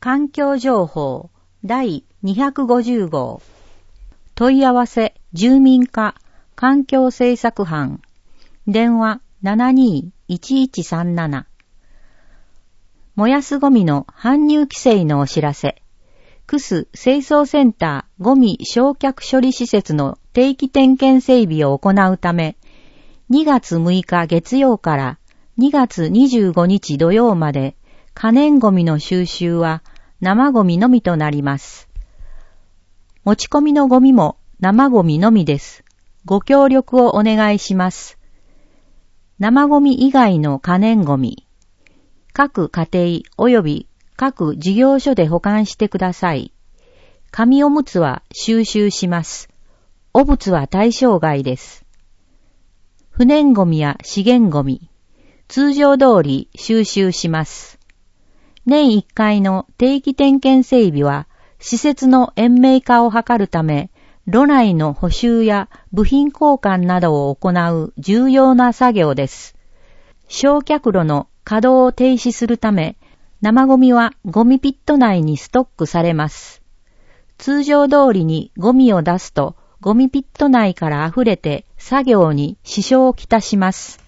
環境情報第250号問い合わせ住民課環境政策班電話 72-1137 燃やすゴミの搬入規制のお知らせクス清掃センターゴミ焼却処理施設の定期点検整備を行うため2月6日月曜から2月25日土曜まで可燃ゴミの収集は生ゴミのみとなります。持ち込みのゴミも生ゴミのみです。ご協力をお願いします。生ゴミ以外の可燃ゴミ、各家庭及び各事業所で保管してください。紙おむつは収集します。汚物は対象外です。不燃ゴミや資源ゴミ、通常通り収集します。年1回の定期点検整備は、施設の延命化を図るため、炉内の補修や部品交換などを行う重要な作業です。焼却炉の稼働を停止するため、生ゴミはゴミピット内にストックされます。通常通りにゴミを出すと、ゴミピット内から溢れて作業に支障をきたします。